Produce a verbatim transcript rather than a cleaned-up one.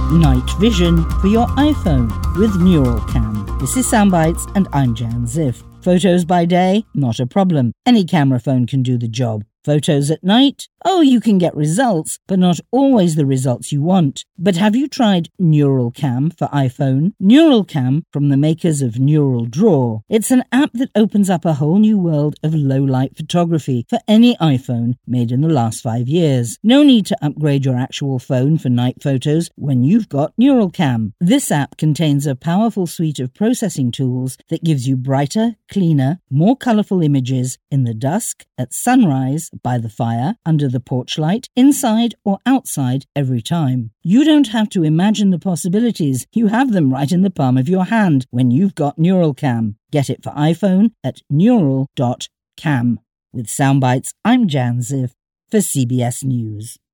Night vision for your iPhone with NeuralCam. This is Soundbites and I'm Jan Ziff. Photos by day? Not a problem. Any camera phone can do the job. Photos at night? Oh, you can get results, but not always the results you want. But have you tried NeuralCam for iPhone? NeuralCam, from the makers of Neural Draw. It's an app that opens up a whole new world of low-light photography for any iPhone made in the last five years. No need to upgrade your actual phone for night photos when you've got NeuralCam. This app contains a powerful suite of processing tools that gives you brighter, cleaner, more colourful images in the dusk, at sunrise, by the fire, under the porch light, inside or outside every time. You don't have to imagine the possibilities. You have them right in the palm of your hand when you've got NeuralCam. Get it for iPhone at neural dot cam. With Soundbites, I'm Jan Ziff for C B S News.